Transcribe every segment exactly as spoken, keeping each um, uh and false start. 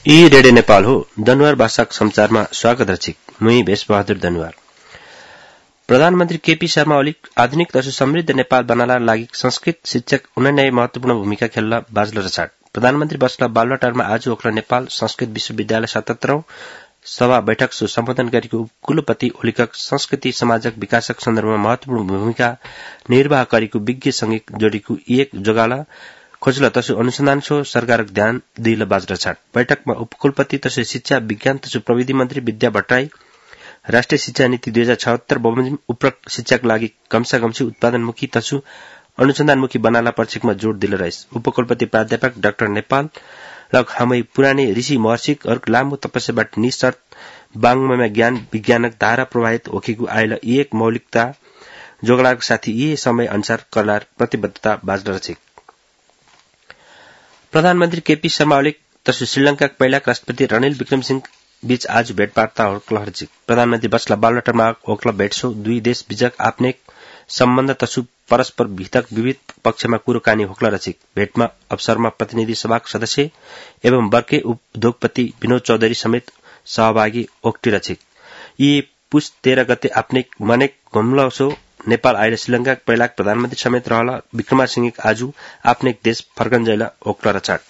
यी रेडियो नेपाल हो। दनुवार भाषाक समाचारमा स्वागत रचिक मुई भेषबहादुर दनुवार। प्रधानमन्त्री केपी शर्मा ओली आधुनिक तथा समृद्ध नेपाल बनाला लागि संस्कृत शिक्षक उननै महत्वपूर्ण भूमिका खेल्न बाजल रछाट। प्रधानमन्त्री बस्ला बालुवाटारमा आज ओक्ला नेपाल संस्कृत विश्वविद्यालय सतहत्तरौं सभा बैठक सु सम्बोधन गरेको कुलपति ओलीका संस्कृति समाजक विकासक सन्दर्भमा महत्वपूर्ण भूमिका निर्वाह गरेको विज्ञ संगीत जोडीको एक जोगाला खोजल तसु अनुसन्धान सो सरकारक ध्यान दिइल बाजर छाट। बैठकमा उपकुलपति तसु शिक्षा विज्ञान तसु प्रविधि मन्त्री विद्या भट्टराई राष्ट्रिय शिक्षा नीति दुई हजार छहत्तर बमोजिम उपरोक्त शिक्षाका लागि कमसा कमसी उत्पादनमुखी तसु अनुसन्धानमुखी बनाला पक्षमा जोड दिल रहेछ। उपकुलपति प्राध्यापक डाक्टर नेपाल लग हामी पुराने ऋषि महर्षिक अर्क लामो तपस्याबाट निशर्त बाङ्मयमा ज्ञान विज्ञानक धारा प्रवाहित होकेको आयल एक मौलिकता जोगलाको साथी यी समय अनुसार करलार प्रतिबद्धता बाजल रहेछ। प्रधानमन्त्री केपी शर्मा ओली तसु श्रीलंकाका पहिला राष्ट्रपति रनिल विक्रमसिंह बीच आज भेटवार्ता होक्लहरजी। प्रधानमन्त्री बस्ला बालुवाटारमा ओक्ल भेटसो दुई देश बीचक आपनेक सम्बन्ध तसु परस्पर हितक विविध पक्षमा कुरोकानी होक्ल रचिक। भेटमा अवसरमा प्रतिनिधि सभाका सदस्य एवं वर्के उद्योगपति विनोद चौधरी समेत सहभागी ओक्टी रचिक। यी पुष तेह्र गते आपनेक मनेक घुम्लसो नेपाल आएर श्रीलंकाका पहिला प्रधानमन्त्री समेत रहला विक्रमसिंह आजु आपनेक देश फर्कन्जैला ओक्ल रचाट।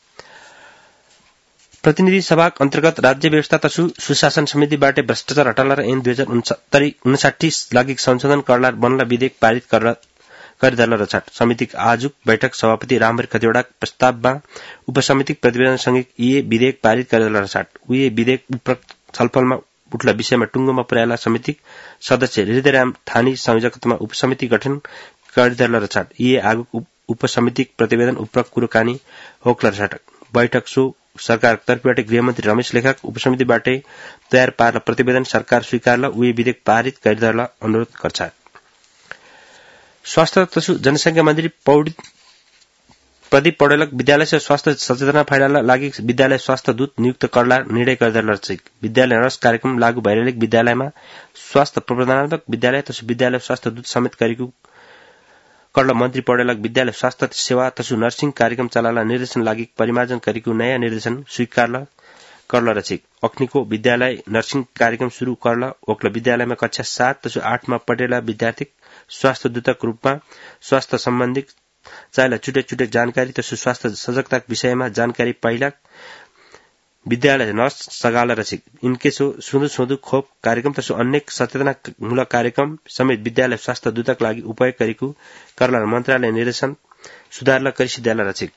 प्रतिनिधि सभा अन्तर्गत राज्य व्यवस्था तसु सुशासन समितिबाट भ्रष्टाचार हटाला र एन दुई हजार उनसाठी लागि संशोधन करला बनला विधेयक पारित गरिदल रचाट। समितिक आजुक बैठक सभापति रामहरि खतिवड़ा प्रस्तावमा उपसमितिक प्रतिवेदनसँगै यी विधेयक पारित गरिदल रचाट। उही विधेयक उपरोक्त छलफलमा उठला विषयमा टुङ्गोमा पुर्याएला समितिक सदस्य हृदयराम थानी संयोजकत्वमा उपसमिति गठन गरिदल रचाट। यी आगुक उपसमितिक प्रतिवेदन उपरोक्त कुरोकानी होक्ल रचाट। बैठक सो सरकार तर्फबाट गृहमन्त्री रमेश लेखक उपसमितिबाट तयार पार्न प्रतिवेदन सरकार स्वीकारला उही विधेयक पारित गरिदल अनुरोध गर्छ। स्वास्थ्य तसु जनसंख्या मन्त्री पौडी प्रदीप पौडेलक विद्यालय से स्वास्थ्य सचेतना फैलाला लागि विद्यालय स्वास्थ्य दूत नियुक्त करला निर्णय गरिदल रहेछ। विद्यालय नर्स कार्यक्रम लागू भइरहेको विद्यालयमा स्वास्थ्य प्रबन्धनात्मक विद्यालय तसु विद्यालय स्वास्थ्य दूत समेत गरेको करला मन्त्री पौडेलक विद्यालय स्वास्थ्य सेवा तसु नर्सिङ कार्यक्रम चलाला निर्देशन लागि परिमार्जन गरेको नयाँ निर्देशन स्वीकार करला रहेछ। अख्नीको विद्यालय नर्सिङ कार्यक्रम शुरू करला ओक्ल विद्यालयमा कक्षा सात तसु आठमा पढेला विद्यार्थी स्वास्थ्य दूतक रूपमा स्वास्थ्य सम्बन्धी चाहेला छुटे छुटे जानकारी तसु स्वास्थ्य सजगताका विषयमा जानकारी पाइला विद्यालय नर्स सगाला रहेछ। इनके सो सुधु सुधु खोप कार्यक्रम तसु अन्य सचेतनामूलक कार्यक्रम समेत विद्यालय स्वास्थ्य दूतक लागि उपयोग गरेको करला मन्त्रालय निर्देशन सुधारला करिसिदेला रहेछ।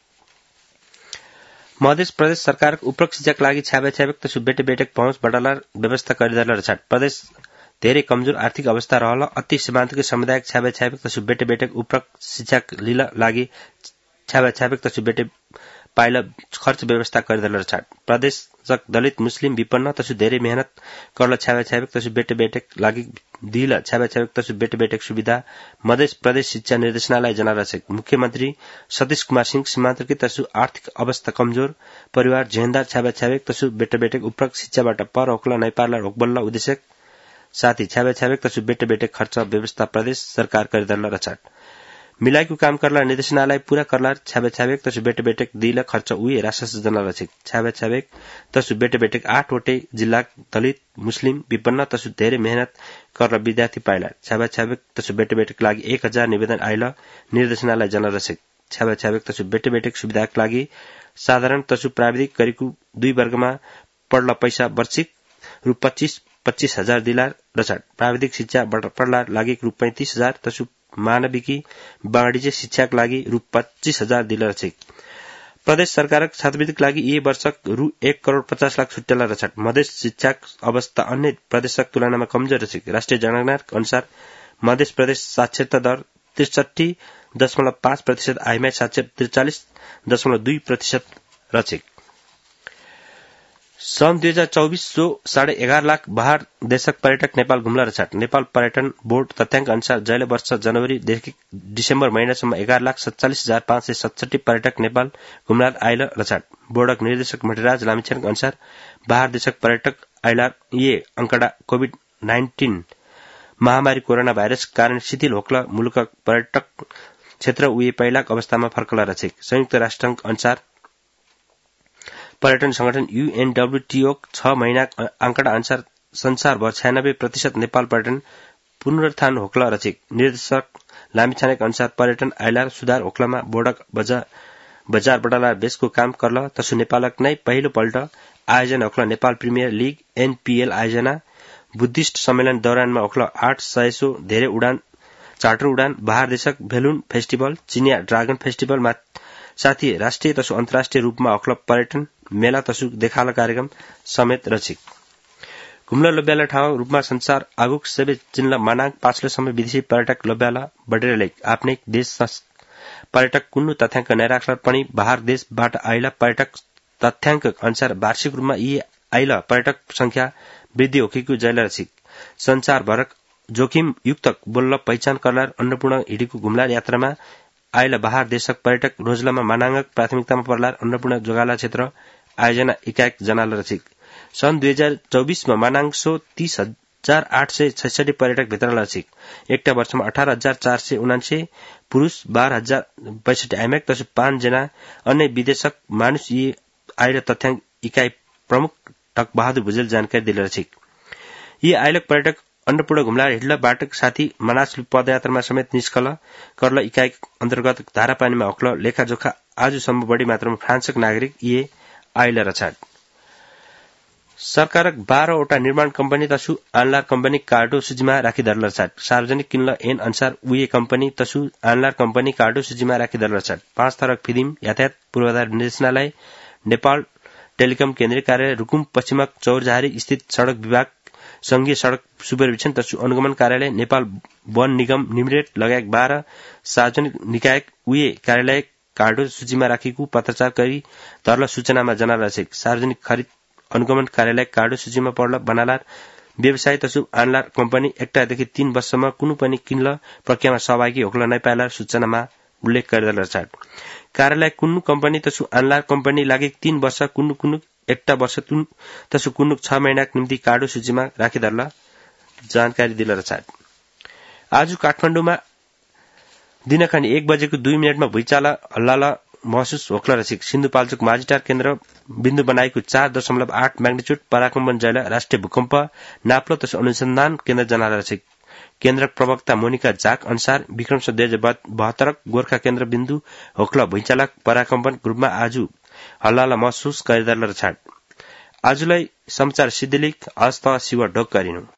मध्य प्रदेश सरकार उपरोक्त शिक्षाका लागि छ्याबे छ्याबेक तसु बेटे बेटेक पहुँच बढाला व्यवस्था गरिदल रहेछ। प्रदेश धेरै कमजोर आर्थिक अवस्था रहला अति सीमान्तकै समुदायक छ्याबे छ्याबेक तसु बेटे बेटेक उपरोक्त शिक्षा लिला लागि छ्याबे छ्याबेक तसु बेटे पाइला खर्च व्यवस्था गरिदल रहेछ। प्रदेशक दलित मुस्लिम विपन्न तसु धेरै मेहनत करला छ्याबे छ्याबेक तसु बेटे बेटेक लागि दिला छ्याबे छ्याबेक तसु बेटे बेटेक सुविधा मध्य प्रदेश शिक्षा निर्देशनालय जना रहेछ। मुख्यमन्त्री सतीश कुमार सिंह सीमान्तकै तसु आर्थिक अवस्था कमजोर परिवार झेन्दार छ्याबे छ्याबेक तसु बेटे बेटेक उपरोक्त शिक्षाबाट पर होक्ला नै पार्ला रोकबल्ला उद्देश्य साथी छ्याबे छ्याबेक तसु बेटे बेटे खर्च व्यवस्था प्रदेश सरकार गरिदल रचाट। मिलाइको काम करला निर्देशनालय पूरा करला छ्याबे छ्याबेक तसु बेटे बेटेक दिला खर्च उही राष्ट्र जना रहेछ। छ्याबे छ्याबेक तसु बेटे बेटेक आठ वटे जिल्ला दलित मुस्लिम विपन्न तसु धेरै मेहनत करला विद्यार्थी पाइला छ्याबे छ्याबेक तसु बेटे बेटेक लागि एक हजार निवेदन आइला निर्देशनालय जना रहेछ। छ्याबे छ्याबेक तसु बेटे बेटेक सुविधाका लागि साधारण तसु प्राविधिक गरेको दुई वर्गमा पढ्ला पैसा वार्षिक रु पच्चीस पच्चीस हजार दिला रचाट। प्राविधिक शिक्षा पढ्ला लागि रु पैंतीस हजार तसु मानविकी वाणिज्य शिक्षाका लागि रु पच्चीस हजार दिला रहेछ। प्रदेश सरकारक छात्रवृत्तिका लागि यी वर्षक रु एक करोड़ पचास लाख छुट्याला रहेछ। मध्य शिक्षाक अवस्था अन्य प्रदेशक तुलनामा कमजोर रहेछ। राष्ट्रिय जनगणना अनुसार मध्य प्रदेश साक्षरता दर त्रिसठी दशमलव पाँच प्रतिशत आइमाई साक्षर त्रिचालिस दशमलव दुई प्रतिशत रहेछ। सन् दुई हजार चौबीस सो साढे एघार लाख बाह्र देशक पर्यटक नेपाल घुम्ला रहेछ। नेपाल पर्यटन बोर्ड तथ्याङ्क अनुसार जहिले वर्ष जनवरीदेखि डिसेम्बर महिनासम्म एघार लाख सत्तालिस हजार पाँच सय सतसठी पर्यटक नेपाल घुम्ला आइल रहेछ। बोर्डक निर्देशक मठिराज लामिछानेका अनुसार बाह्र देशक पर्यटक आइला ये अंकडा कोविड नाइन्टीन महामारी कोरोना भाइरस कारण शिथिल होक्ला मुलुक पर्यटक क्षेत्र उही पहिलाक अवस्थामा फर्कला रहेछ। संयुक्त राष्ट्रका अनुसार पर्यटन संगठन यूएनडब्ल्यूटीओ छ महिना आंकड़ा अनुसार संसारभर छयानब्बे प्रतिशत नेपाल पर्यटन पुनरुत्थान होक्ला रचिक निर्देशक लामिछानेक अनुसार पर्यटन आइलार सुधार होक्लामा बोर्डक बजार बजार बडाला बेसको काम करल तसु नेपालक नै पहिलो पल्ट आयोजना होक्ला नेपाल प्रिमियर लीग एनपीएल आयोजना बुद्धिस्ट सम्मेलन दौरानमा होक्ला आठ सय सो धेरै उडान चार्टर उडान बाहर देशक भेलुन फेस्टिभल चिनिया ड्रागन फेस्टिभल साथै राष्ट्रिय तसु अन्तर्राष्ट्रिय रूपमा होक्ला पर्यटन मेला तसु देखाला कार्यक्रम समेत रचिक घुम्ला लोभ्याला ठाउँ रूपमा संसार आगुक सबै जिल्ला मानाङ पाँचले समय विदेशी पर्यटक लोभ्याला बढेर लेक आफ्नै देश पर्यटक कुन्नु तथ्याङ्क नैराख्ला पनि बाहर देशबाट आइला पर्यटक तथ्याङ्क अनुसार वार्षिक रूपमा यी आइला पर्यटक संख्या वृद्धि होकेको जैला रचिक संसार भरक जोखिम युक्त बोल्ल पहिचान करलार अन्नपूर्ण हिडीको घुम्ला यात्रामा आइला बाहर देशक पर्यटक रोजलामा मानाङक प्राथमिकतामा पर्लार अन्नपूर्ण जोगाला क्षेत्र आयोजना एकाएक जनाला रचिक सन् दुई हजार चौबीसमा मानाङ सो तीस हजार आठ सय छैसठी पर्यटक भित्र रचिक एकटा वर्षमा अठार हजार चार सय उनान्से पुरूष बाह्र हजार पैसठी आइमेक तसु पाँच जना अन्य विदेशक मानुष यी आइला तथ्याङ्क इकाइ प्रमुख टक बहादुर भुजेल जानकारी दिले रचिक यी आइलक पर्यटक अन्नपूर्ण घुम्ला हिड्ला बाटक साथी मनास पदयात्रामा समेत निस्कल करल इकाइ अन्तर्गत धारापानीमा होक्ल लेखाजोखा आजसम्म बढी मात्रामा फ्रान्सक नागरिक यी आइला रछाड सरकारक बाह्रवटा निर्माण कम्पनी तसु आनलार कम्पनी कार्डो सूचीमा राखिदल रछाड सार्वजनिक किन्ल एन अनुसार उये कम्पनी तसु आनलार कम्पनी कार्डो सूचीमा राखिदल रछाड पाँच थरक फिल्म यातायात पूर्वाधार निर्देशनालय नेपाल टेलिकम केन्द्रीय कार्यालय रुकुम पश्चिमक चौरझारी स्थित सड़क विभाग संघीय सड़क सुपरिवेक्षण तसु अनुगमन कार्यालय नेपाल वन निगम निमरेट लगायत बाह्र सार्वजनिक निकायक उये कार्यालय कार्डो सूचीमा राखेको पत्रचार गरी तरल सूचनामा जनाइरहेछ सार्वजनिक खरिद अनुगमन कार्यालय कार्डो सूचीमा पर्ल बनालार व्यवसाय तसु आनलार कम्पनी एकटादेखि तीन वर्षसम्म कुनै पनि किन्ल प्रक्रियामा सहभागी होक्न नपाएला सूचनामा उल्लेख गरिदल रहेछ कार्यालय कुन्नु कम्पनी तसु आनलार कम्पनी लागि तीन वर्ष कुन्नु कुन्नु एकटा वर्ष तुन तसु कुन्नु छ महिनाको निम्ति कार्डो सूचीमा राखिदल जानकारी दिल रहेछ आज काठमाडौँमा दिनखानी एक बजेको दुई मिनटमा भुइँचालो हल्ला महसुस होक्ला रसिक सिन्धुपाल्चोक माझीटार केन्द्र बिन्दु बनाएको चार दशमलव आठ म्याग्निच्युड पराकम्पन जैला राष्ट्रिय भूकम्प नाप्लो तसु अनुसन्धान केन्द्र जनाला रसिक केन्द्र प्रवक्ता मोनिका जाक अनुसार विक्रम दुई हजार बहत्तर गोर्खा केन्द्र बिन्दु होक्ला भुइँचालक पराकम्पन ग्रुपमा आज हल्ला महसुस गरिदल रहेछ आजलाई समाचार सिद्धिलिक हस्त शिव ढोक गरिनु।